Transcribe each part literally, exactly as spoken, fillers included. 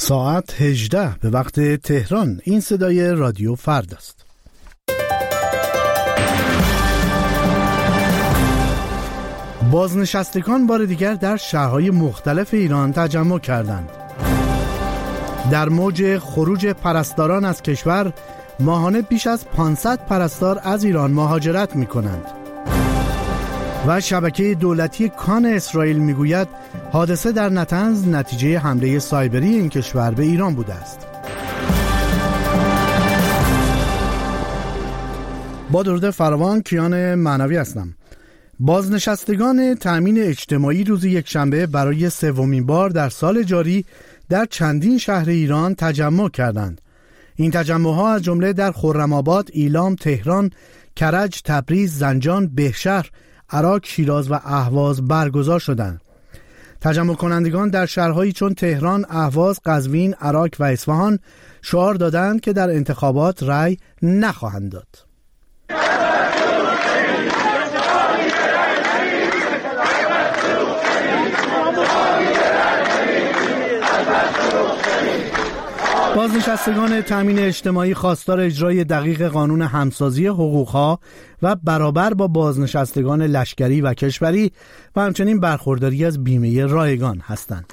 ساعت هجده به وقت تهران. این صدای رادیو فردا است. بازنشستگان بار دیگر در شهرهای مختلف ایران تجمع کردند. در موج خروج پرستاران از کشور، ماهانه بیش از پانصد پرستار از ایران مهاجرت می کنند. و شبکه دولتی کان اسرائیل می گوید حادثه در نتنز نتیجه حمله سایبری این کشور به ایران بوده است. با درود فراوان، کیان معنوی هستم. بازنشستگان تأمین اجتماعی روز یکشنبه برای سومین بار در سال جاری در چندین شهر ایران تجمع کردند. این تجمع‌ها از جمله در خرم‌آباد، ایلام، تهران، کرج، تبریز، زنجان، بهشهر، عراق، شیراز و اهواز برگزار شدند. تجمع کنندگان در شهرهایی چون تهران، اهواز، قزوین، عراق و اصفهان شعار دادند که در انتخابات رأی نخواهند داد. بازنشستگان تامین اجتماعی خواستار اجرای دقیق قانون همسازی حقوقها و برابر با بازنشستگان لشکری و کشوری و همچنین برخورداری از بیمه رایگان هستند.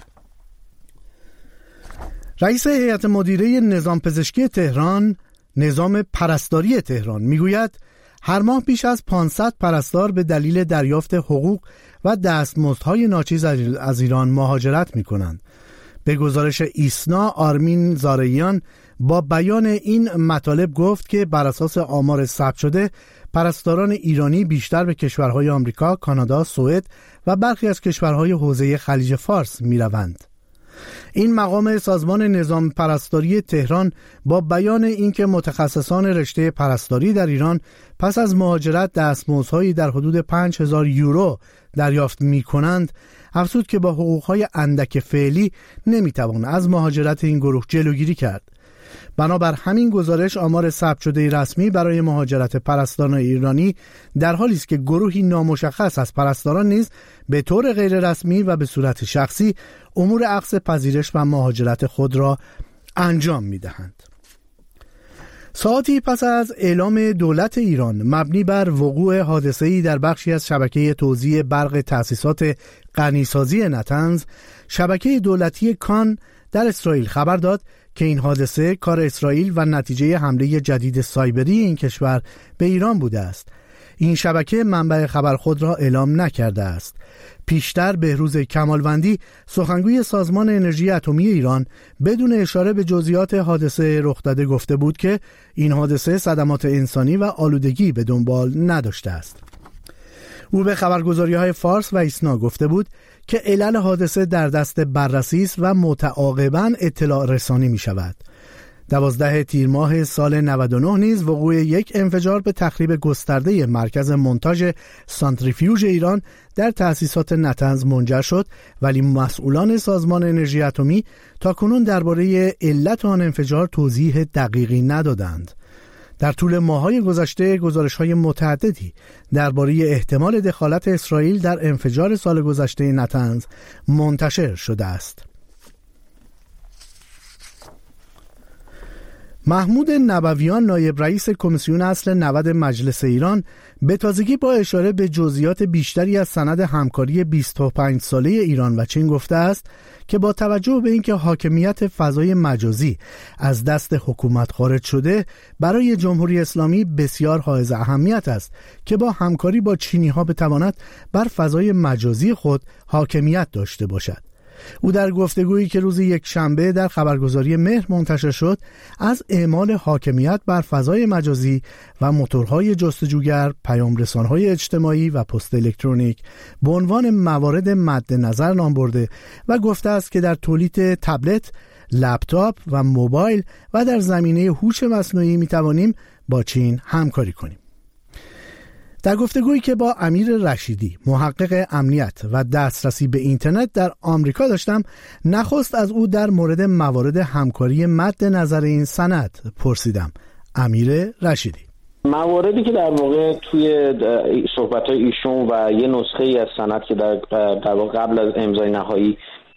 رئیس هیئت مدیره نظام پزشکی تهران، نظام پرستاری تهران میگوید هر ماه بیش از پانصد پرستار به دلیل دریافت حقوق و دستمزدهای ناچیز از ایران مهاجرت میکنند. به گزارش ایسنا، آرمین زارعیان با بیان این مطالب گفت که بر اساس آمار ثبت شده پرستاران ایرانی بیشتر به کشورهای آمریکا، کانادا، سوئد و برخی از کشورهای حوزه خلیج فارس می روند. این مقام سازمان نظام پرستاری تهران با بیان اینکه متخصصان رشته پرستاری در ایران پس از مهاجرت دستمزدهایی در حدود پنج هزار یورو دریافت می کنند، افزود که با حقوقهای اندک فعلی نمیتوان از مهاجرت این گروه جلوگیری کرد. بنابر همین گزارش آمار ثبت شده رسمی برای مهاجرت پرستاران ایرانی در حالی است که گروهی نامشخص از پرستاران نیز به طور غیر رسمی و به صورت شخصی امور اخذ پذیرش و مهاجرت خود را انجام میدهند. ساعتی پس از اعلام دولت ایران مبنی بر وقوع حادثه‌ای در بخشی از شبکه توزیع برق تأسیسات غنیسازی نتنز، شبکه دولتی کان در اسرائیل خبر داد که این حادثه کار اسرائیل و نتیجه حمله جدید سایبری این کشور به ایران بوده است. این شبکه منبع خبر خود را اعلام نکرده است. پیشتر بهروز کمالوندی، سخنگوی سازمان انرژی اتمی ایران، بدون اشاره به جزئیات حادثه رخ داده گفته بود که این حادثه صدمات انسانی و آلودگی به دنبال نداشته است. او به خبرگزاری‌های فارس و ایسنا گفته بود که علل حادثه در دست بررسی است و متعاقباً اطلاع رسانی می شود. دوازده تیر ماه سال نود و نه نیز وقوع یک انفجار به تخریب گسترده مرکز مونتاژ سانتریفیوژ ایران در تأسیسات نتنز منجر شد، ولی مسئولان سازمان انرژی اتمی تاکنون درباره علت آن انفجار توضیح دقیقی ندادند. در طول ماه‌های گذشته گزارش‌های متعددی درباره احتمال دخالت اسرائیل در انفجار سال گذشته نتنز منتشر شده است. محمود نبویان، نایب رئیس کمیسیون اصل نود مجلس ایران، به تازگی با اشاره به جزئیات بیشتری از سند همکاری بیست و پنج ساله ایران و چین گفته است که با توجه به اینکه حاکمیت فضای مجازی از دست حکومت خارج شده، برای جمهوری اسلامی بسیار حائز اهمیت است که با همکاری با چینی‌ها بتواند بر فضای مجازی خود حاکمیت داشته باشد. او در گفتگویی که روز یک شنبه در خبرگزاری مهر منتشر شد، از اعمال حاکمیت بر فضای مجازی و موتورهای جستجوگر، پیام‌رسان‌های اجتماعی و پست الکترونیک به عنوان موارد مد نظر نام برده و گفته است که در تولید تبلت، لپتاپ و موبایل و در زمینه هوش مصنوعی می‌توانیم با چین همکاری کنیم. در گفتگویی که با امیر رشیدی، محقق امنیت و دسترسی به اینترنت در آمریکا داشتم، نخست از او در مورد موارد همکاری مد نظر این سند پرسیدم. امیر رشیدی: مواردی که در واقع توی صحبت‌های ایشون و یه نسخه ای از سند که در در واقع قبل از امضای نهایی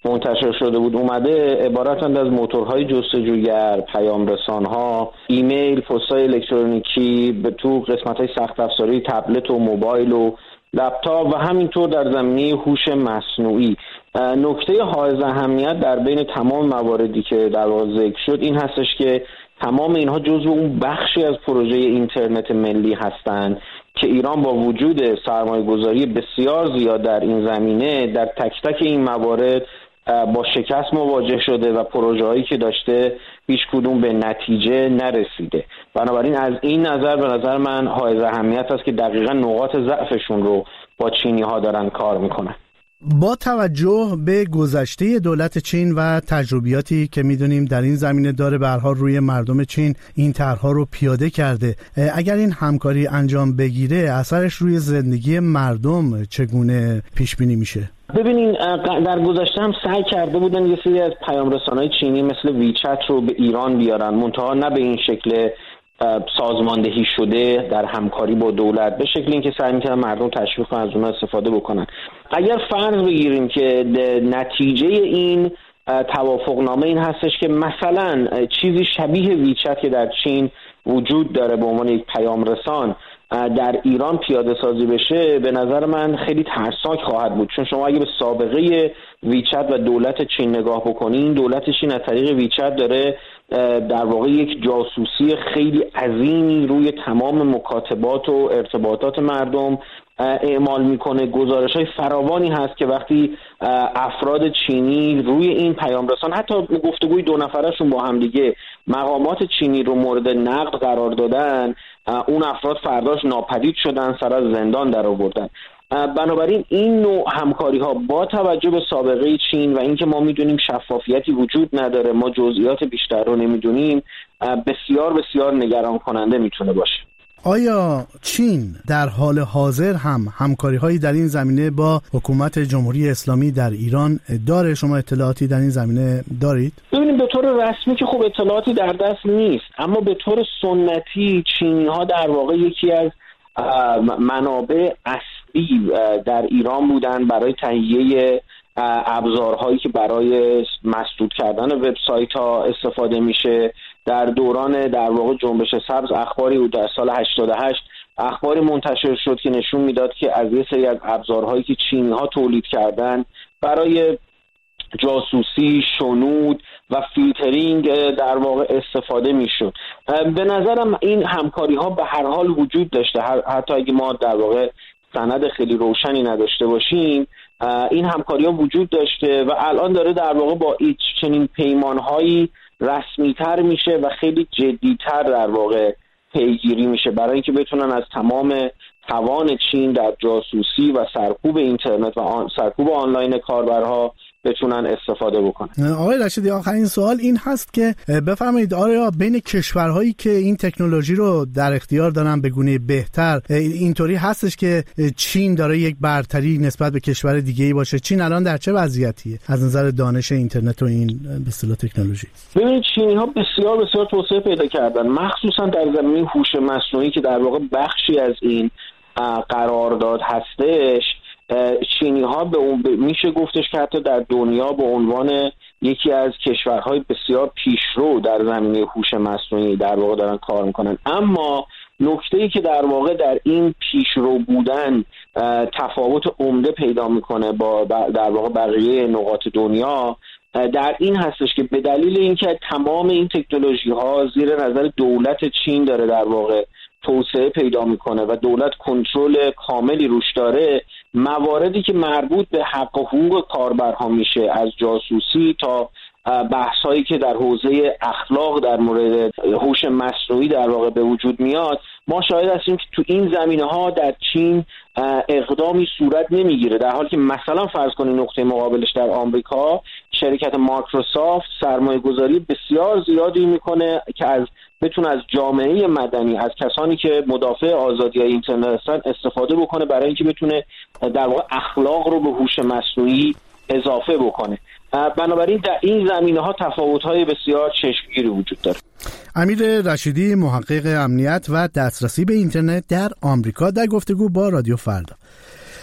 منتشر شده بود اومده عبارتند از موتورهای جستجوگر، پیام رسانها، ایمیل، پست‌های الکترونیکی، به تو قسمت‌های سخت افزاری تبلت و موبایل و لپتاپ و همینطور در زمینه هوش مصنوعی. نکته حائز اهمیت در بین تمام مواردی که در واقع ذکر شد این هستش که تمام اینها جزو اون بخشی از پروژه اینترنت ملی هستند که ایران با وجود سرمایه‌گذاری بسیار زیاد در این زمینه در تک تک این موارد با شکست مواجه شده و پروژه‌هایی که داشته هیچ کدوم به نتیجه نرسیده. بنابراین از این نظر به نظر من حائز اهمیت است که دقیقاً نقاط ضعفشون رو با چینی‌ها دارن کار میکنن. با توجه به گذشته دولت چین و تجربیاتی که میدونیم در این زمینه داره، به هر حال روی مردم چین این طرح‌ها رو پیاده کرده، اگر این همکاری انجام بگیره اثرش روی زندگی مردم چگونه پیش بینی میشه؟ ببینین در گذشته هم سعی کرده بودن یه سری از پیام رسانه‌های چینی مثل ویچت رو به ایران بیارن، منتها نه به این شکل سازماندهی شده در همکاری با دولت، به شکل اینکه سعی می‌کنن مردم تشویق کنن از اونها استفاده بکنن. اگر فرض بگیریم که نتیجه این توافقنامه این هستش که مثلا چیزی شبیه ویچت که در چین وجود داره به عنوان یک پیام رسان در ایران پیاده سازی بشه، به نظر من خیلی ترسناک خواهد بود. چون شما اگه به سابقه ویچت و دولت چین نگاه بکنین، دولت چین از طریق ویچت داره در واقع یک جاسوسی خیلی عظیمی روی تمام مکاتبات و ارتباطات مردم اعمال میکنه. گزارش‌های فراوانی هست که وقتی افراد چینی روی این پیام رسان، حتی گفتگوی دو نفرشون با هم دیگه، مقامات چینی رو مورد نقد قرار دادن، اون افراد فرداش ناپدید شدن، سر از زندان در آوردن. بنابراین این نوع همکاری ها با توجه به سابقه چین و اینکه ما میدونیم شفافیتی وجود نداره، ما جزئیات بیشتر رو نمیدونیم، بسیار بسیار نگران کننده میتونه باشه. آیا چین در حال حاضر هم همکاری هایی در این زمینه با حکومت جمهوری اسلامی در ایران داره؟ شما اطلاعاتی در این زمینه دارید؟ ببینیم به طور رسمی که خب اطلاعاتی در دست نیست، اما به طور سنتی چینی ها در واقع یکی از منابع اصلی در ایران بودن برای تهیه ابزارهایی که برای مسدود کردن وبسایت ها استفاده میشه. در دوران در واقع جنبش سبز اخباری بود در سال هشتاد و هشت، اخباری منتشر شد که نشون میداد که از یه سری از ابزارهایی که چینی ها تولید کردن برای جاسوسی، شنود و فیلترینگ در واقع استفاده میشد. به نظرم این همکاری ها به هر حال وجود داشته، حتی اگه ما در واقع سند خیلی روشنی نداشته باشیم، این همکاری ها وجود داشته و الان داره در واقع با ایچ چنین پیمانهایی رسمی‌تر میشه و خیلی جدی‌تر در واقع پیگیری میشه برای اینکه بتونن از تمام توان چین در جاسوسی و سرکوب اینترنت و آن سرکوب آنلاین کاربرها بتونن استفاده بکنن. آقای رشیدی، آخرین سوال این هست که بفرمایید آیا بین کشورهایی که این تکنولوژی رو در اختیار دارن به گونه بهتر، اینطوری هستش که چین داره یک برتری نسبت به کشور دیگه‌ای باشه؟ چین الان در چه وضعیتیه از نظر دانش اینترنت و این به اصطلاح تکنولوژی؟ ببینید چینی‌ها بسیار بسیار توسعه پیدا کردن، مخصوصا در زمینه هوش مصنوعی که در واقع بخشی از این قرارداد هستش. چینی ها به اون میشه گفتش که حتی در دنیا به عنوان یکی از کشورهای بسیار پیشرو در زمینه هوش مصنوعی در واقع دارن کار میکنن. اما نکته‌ای که در واقع در این پیشرو بودن تفاوت عمده پیدا میکنه با در واقع بقیه نقاط دنیا در این هستش که به دلیل اینکه تمام این تکنولوژی ها زیر نظر دولت چین داره در واقع توسعه پیدا میکنه و دولت کنترل کاملی روش داره، مواردی که مربوط به حق و حقوق کاربرها میشه، از جاسوسی تا بحثایی که در حوزه اخلاق در مورد هوش مصنوعی در واقع به وجود میاد، ما شاهد هستیم که تو این زمینه ها در چین اقدامی صورت نمیگیره، در حالی که مثلا فرض کنید نقطه مقابلش در آمریکا شرکت مایکروسافت سرمایه گذاری بسیار زیادی میکنه که از بتونه از جامعه مدنی، از کسانی که مدافع آزادی‌های اینترنت هستن استفاده بکنه برای اینکه بتونه در واقع اخلاق رو به هوش مصنوعی اضافه بکنه. بنابراین در این زمینه‌ها تفاوت‌های بسیار چشمگیری وجود داره. امیر رشیدی، محقق امنیت و دسترسی به اینترنت در آمریکا، در گفتگو با رادیو فردا.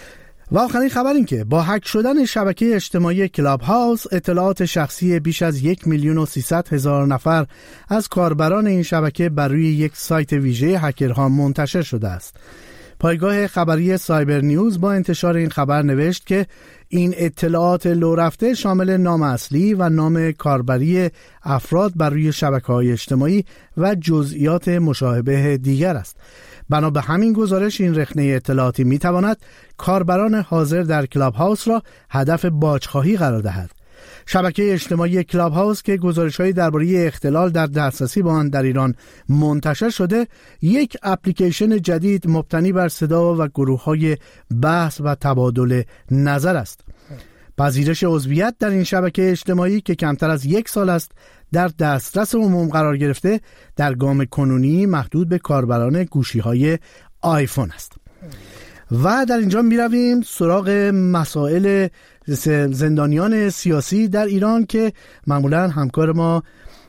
و آخرین خبر این که با هک شدن شبکه اجتماعی کلاب هاوس اطلاعات شخصی بیش از یک میلیون و سیصد هزار نفر از کاربران این شبکه بر روی یک سایت ویژه هکرها منتشر شده است. پایگاه خبری سایبر نیوز با انتشار این خبر نوشت که این اطلاعات لو رفته شامل نام اصلی و نام کاربری افراد بر روی شبکه‌های اجتماعی و جزئیات مشابه دیگر است. بنا به همین گزارش این رخنه اطلاعاتی میتواند کاربران حاضر در کلاب هاوس را هدف باجخواهی قرار دهد. شبکه اجتماعی کلاب هاوس که گزارش‌هایی درباره اختلال در دسترسی به آن در ایران منتشر شده، یک اپلیکیشن جدید مبتنی بر صدا و گروه‌های بحث و تبادل نظر است. پذیرش عضویت در این شبکه اجتماعی که کمتر از یک سال است در دسترس عموم قرار گرفته، در گام کنونی محدود به کاربران گوشی‌های آیفون است. و در اینجا می رویم سراغ مسائل زندانیان سیاسی در ایران که معمولا همکار ما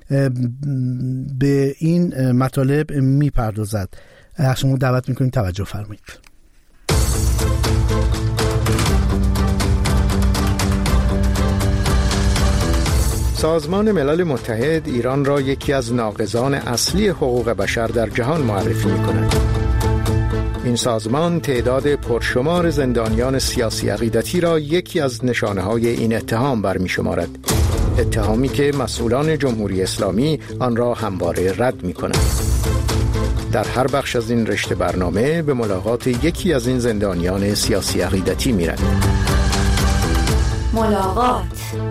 به این مطالب می پردازد. شما دعوت می کنیم توجه فرمایید. سازمان ملل متحد ایران را یکی از ناقضان اصلی حقوق بشر در جهان معرفی می کند. این سازمان تعداد پرشمار زندانیان سیاسی عقیدتی را یکی از نشانه‌های این اتهام برمی شمارد. اتهامی که مسئولان جمهوری اسلامی آن را همواره رد می کنند. در هر بخش از این رشته برنامه به ملاقات یکی از این زندانیان سیاسی عقیدتی می رویم. ملاقات.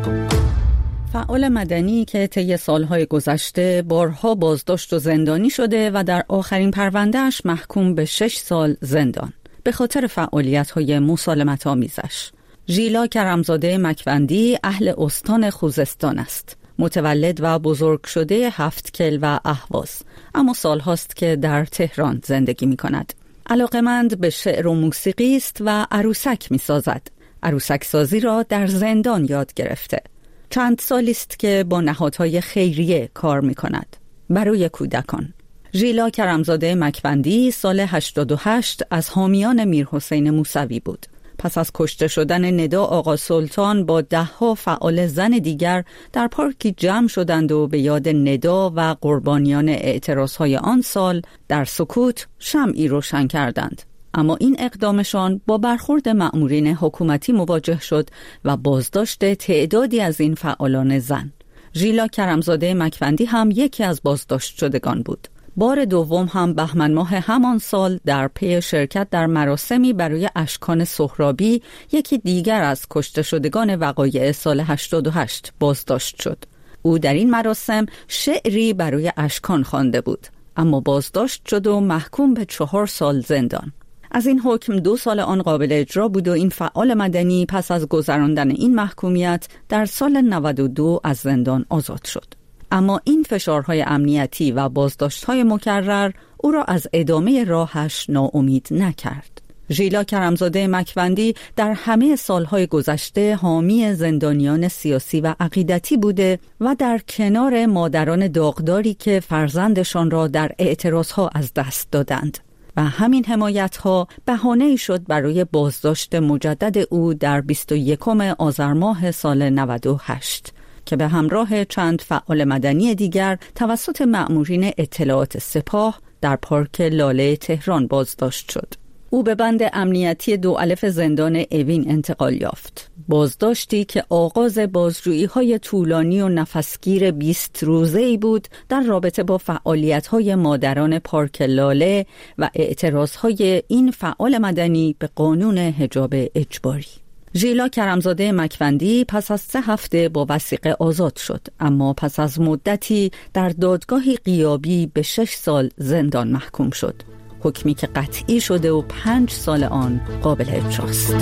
فعال مدنی که طی سالهای گذشته بارها بازداشت و زندانی شده و در آخرین پروندهش محکوم به شش سال زندان به خاطر فعالیت‌های مسالمت‌آمیزش. ژیلا کرمزاده مکوندی اهل استان خوزستان است. متولد و بزرگ شده هفتکل و اهواز، اما سالهاست که در تهران زندگی می‌کند. علاقه‌مند به شعر و موسیقی است و عروسک می‌سازد. عروسک سازی را در زندان یاد گرفته. چند سالی است که با نهادهای خیریه کار می کند برای کودکان. ژیلا کرمزاده مکوندی سال هشتاد و هشت از حامیان میرحسین موسوی بود. پس از کشته شدن ندا آقا سلطان با ده ها فعال زن دیگر در پارکی جمع شدند و به یاد ندا و قربانیان اعتراضهای آن سال در سکوت شمعی روشن کردند. اما این اقدامشان با برخورد مأمورین حکومتی مواجه شد و بازداشت تعدادی از این فعالان زن. ژیلا کرمزاده مکوندی هم یکی از بازداشت شدگان بود. بار دوم هم بهمن ماه همان سال در پی شرکت در مراسمی برای اشکان سهرابی، یکی دیگر از کشته شدگان وقایع سال هشتاد و هشت بازداشت شد. او در این مراسم شعری برای اشکان خوانده بود، اما بازداشت شد و محکوم به چهار سال زندان. از این حکم دو سال آن قابل اجرا بود و این فعال مدنی پس از گذراندن این محکومیت در سال نود و دو از زندان آزاد شد. اما این فشارهای امنیتی و بازداشت‌های مکرر او را از ادامه راهش ناامید نکرد. ژیلا کرمزاده مکوندی در همه سالهای گذشته حامی زندانیان سیاسی و عقیدتی بوده و در کنار مادران داغداری که فرزندشان را در اعتراضها از دست دادند. و همین حمایت‌ها بهانه‌ای شد برای بازداشت مجدد او در بیست و یکم آذر ماه سال نود و هشت که به همراه چند فعال مدنی دیگر توسط مأمورین اطلاعات سپاه در پارک لاله تهران بازداشت شد. او به بند امنیتی دو الف زندان اوین انتقال یافت. بازداشتی که آغاز بازجویی‌های طولانی و نفسگیر بیست روزه‌ای بود در رابطه با فعالیت‌های مادران پارک لاله و اعتراض‌های این فعال مدنی به قانون حجاب اجباری. ژیلا کرمزاده مکوندی پس از سه هفته با وثیقه آزاد شد، اما پس از مدتی در دادگاهی غیابی به شش سال زندان محکوم شد. حکمی که قطعی شده و پنج سال آن قابل اجراست.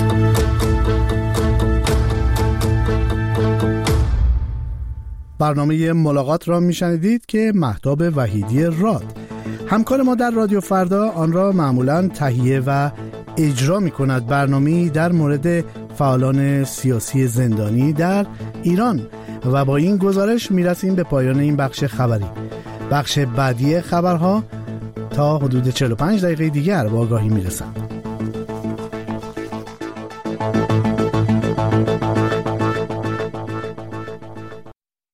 برنامه ملاقات را میشنیدید که مهتاب وحیدی راد، همکار ما در رادیو فردا، آن را معمولاً تهیه و اجرا می کند. برنامه‌ای در مورد فعالان سیاسی زندانی در ایران. و با این گزارش می رسیم به پایان این بخش خبری. بخش بعدی خبرها تا حدود چهل و پنج دقیقه دیگر با آگاهی می رسند.